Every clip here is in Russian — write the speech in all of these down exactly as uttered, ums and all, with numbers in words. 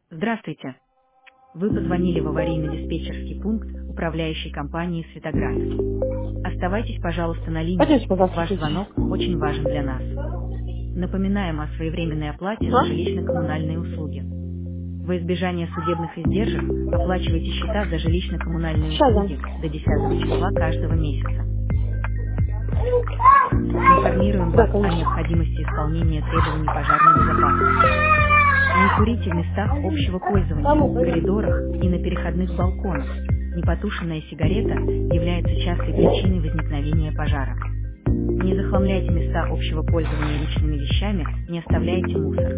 Здравствуйте. Вы позвонили в аварийно-диспетчерский пункт управляющей компании «Светоград». Оставайтесь, пожалуйста, на линии. Пойдемте, пожалуйста, Ваш слушайте. звонок очень важен для нас. Напоминаем о своевременной оплате за А? жилищно-коммунальные услуги. Во избежание судебных издержек оплачивайте счета за жилищно-коммунальные Сейчас, услуги да. до десятого числа каждого месяца. Информируем Да, вас о конечно. необходимости исполнения требований пожарной безопасности. Не курите в местах общего пользования, в коридорах и на переходных балконах. Непотушенная сигарета является частой причиной возникновения пожара. Не захламляйте места общего пользования личными вещами, не оставляйте мусор.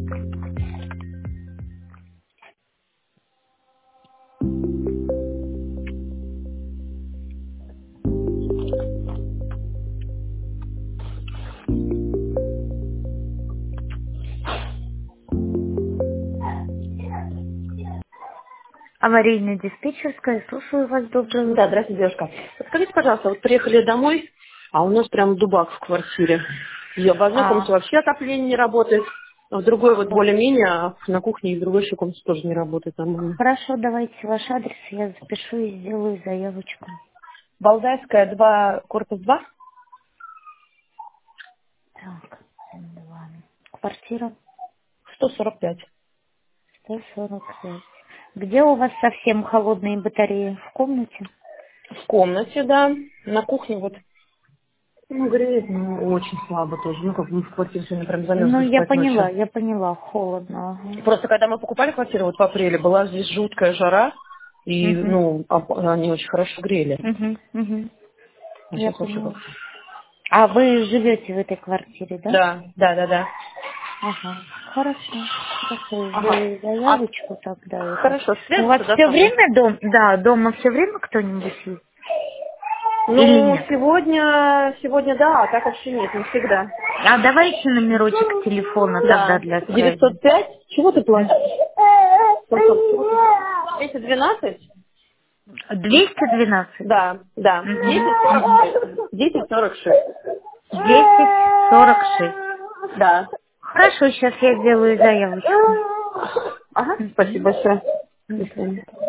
Аварийная диспетчерская, слушаю вас, доброе утро. Да, здравствуйте, девушка. Скажите, пожалуйста, вот приехали домой, а у нас прям дубак в квартире. И в одной А, комнате вообще отопление не работает, а в другой вот вот. более-менее, а на кухне и в другой еще комнате тоже не работает нормально. Хорошо, давайте ваш адрес, я запишу и сделаю заявочку. Валдайская, два, корпус два, Так, два. Квартира сто сорок пять. сто сорок пять. Где у вас совсем холодные батареи? В комнате? В комнате, да. На кухне вот, ну, греет, но очень слабо тоже. Ну, как бы мы в квартире сегодня прям Ну, замерзли я спать поняла, ночью. я поняла, холодно. Ага. Просто когда мы покупали квартиру вот в апреле, была здесь жуткая жара, и, Угу, ну, а- они очень хорошо грели. угу, угу. А Я сейчас вообще как... поняла. А вы живете в этой квартире, да? Да, да, да, да. Ага, хорошо. Хорошо, Ага. сделаю А, заявочку тогда. Это. хорошо, У вас связаться, да, все со мной? время дом? Да, дома все время кто-нибудь есть? Или Ну, нет? сегодня, сегодня да, а так вообще нет, не всегда. А давайте номерочек телефона тогда Да, для связи. девятьсот пять. Чего ты М. плачешь? двести двенадцать? двести двенадцать? Да, да. Угу, десять сорок угу. шесть. десять сорок шесть. десять сорок шесть. Да. Хорошо, сейчас я сделаю заявочку. Ага, спасибо Мгм. большое. До Мгм. свидания.